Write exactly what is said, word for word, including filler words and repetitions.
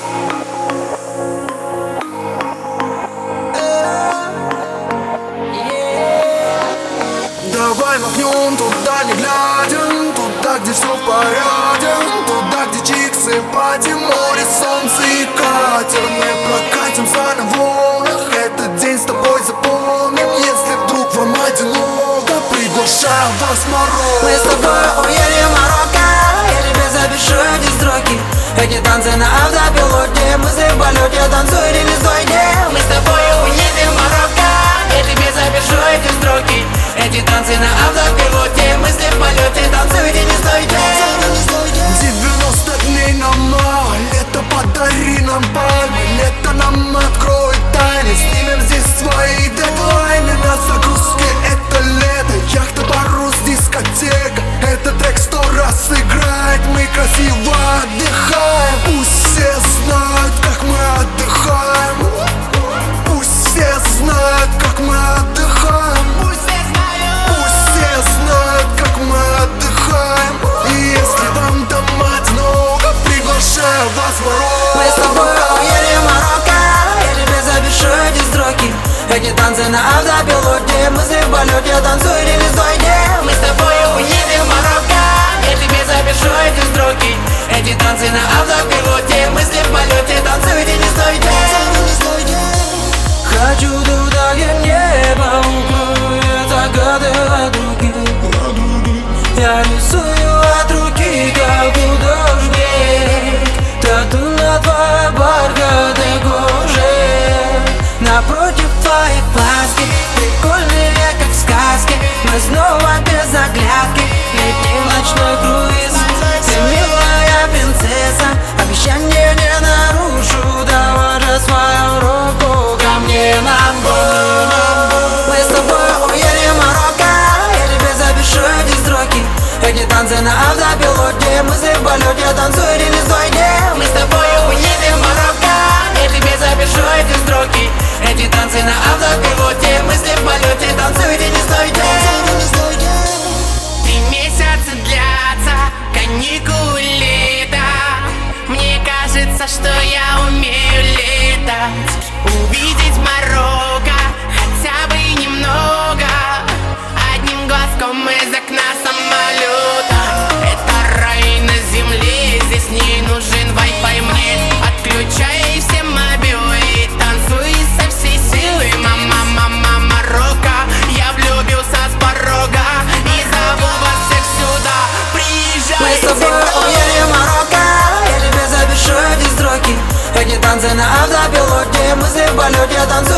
Давай махнем туда не глядя, туда, где все в порядке, туда, где чиксы, пати, море, солнце и катер. Мы прокатимся на волнах, этот день с тобой запомним. Если вдруг вам одиноко, приглашаю вас в Марокко. Мы с тобой уедем в Марокко, я тебе запишу эти строки. Эти танцы на автопилоте, мысли в полете, танцуй или не стойте. Мы с тобой уедем в Марокко, я тебе запишу эти строки. Эти танцы на автопилоте, мысли в полете, танцуйте, не стойте. девяносто дней нам мало, лето подари нам пальмы. Лето нам откроет тайны, снимем здесь свои дедлайны. На загрузке это лето, яхта, парус, дискотека. Этот трек сто раз играет, мы красиво отдыхаем. Пусть все знают, как мы отдыхаем. Пусть все знают, как мы отдыхаем. Пусть все знают, как мы отдыхаем. И если вам там одиноко, приглашаю вас в Марокко. Мы с тобой уедем в Марокко, я тебе запишу эти строки. Эти танцы на автопилоте, мысли в полете, танцуй или не стойте. Мы с тобой уедем в Марокко, я тебе запишу эти строки. Эти танцы на автопилоте, мысли в полете, танцуйте, не стойте. Хочу туда, где небо укроет загады от руки. Я рисую от руки, как художник, тату на твоей бархатной коже. Напротив твоей глазки, прикольные, как в сказке. Мы снова без оглядки, летим в ночной круиз. Ты милая принцесса, обещание не нарушу. Давай же свою руку ко мне на бок. Мы с тобой уедем в Марокко, я тебе запишу эти строки. Эти танцы на автопилоте, мысли в полете, танцуй или не стойте. Мы с тобой уедем в Марокко, я тебе запишу эти строки. Эти танцы на автопилоте, мысли в полете, танцуйте, не стойте. Три месяца длятся каникулы лета. Мне кажется, что я умею летать. Увидеть Марокко хотя бы немного, одним глазком из окна самолета. Это рай на земле, здесь не нужен Wi-Fi мне. Отключай все мобилы и танцуй со всей силы. Мама, мама, Марокко, я влюбился с порога и зову вас всех сюда. Приезжайте. Мы с тобой уедем в Марокко, я тебе запишу эти строки. Эти танцы на автопилоте, мысли в полете, танцуй